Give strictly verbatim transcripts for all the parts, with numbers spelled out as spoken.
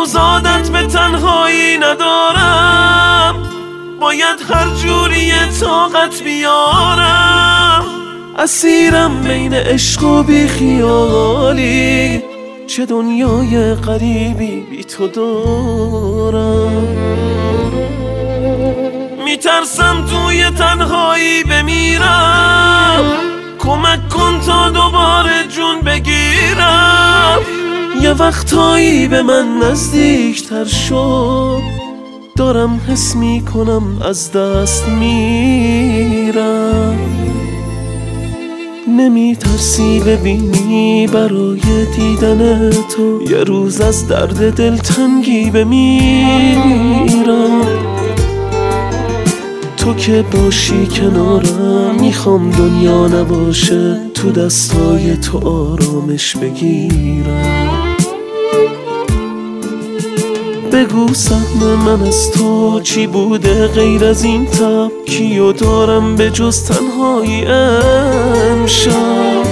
هنوز عادت به تنهایی ندارم، باید هر جوری طاقت بیارم. اسیرم بین عشق و بی خیالی، چه دنیای غریبی بی تو دارم. میترسم توی تنهایی بمیرم، کمک کن تا دوباره جون بگیرم. یه وقتایی به من نزدیکتر شو، دارم حس میکنم از دست میرم. نمیترسی ببینی برای دیدن تو یه روز از درد دلتنگی بمیرم. تو که باشی کنارم، میخوام دنیا نباشه، تو دستای تو آرامش بگیرم. بگو سهم من از تو چی بوده غیر از این تب، کیو دارم به جز تنهایی امشب.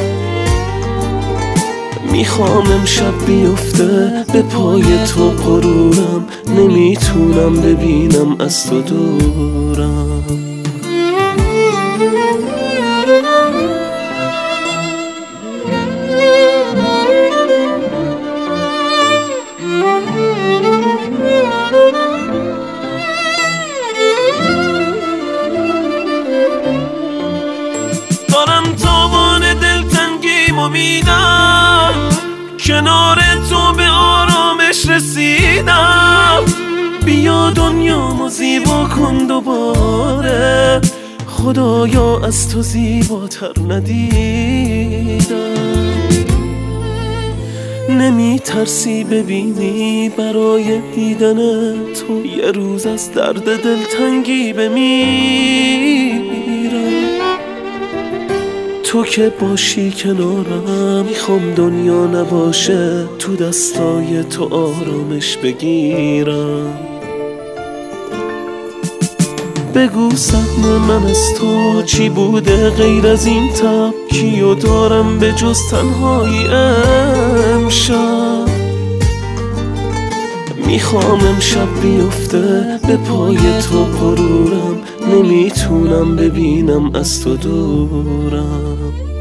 میخوام امشب بیفته به پای تو غرورم، نمیتونم ببینم از تو دورم. دارم تاوان دلتنگیمو میدم، کنار تو به آرامش رسیدم. بیا دنیامو زیبا کن دوباره، خدایا از تو زیباتر ندیدم. نمی ترسی ببینی برای دیدن تو یه روز از درد دلتنگی بمیرم. تو که باشی کنارم، میخوام دنیا نباشه، تو دستای تو آرامش بگیرم. بگو سهم من از تو چی بوده غیر از این تب، کیو دارم به جز تنهایی امشب. میخوام امشب بیفته به پای تو غرورم، نمیتونم ببینم از تو دورم.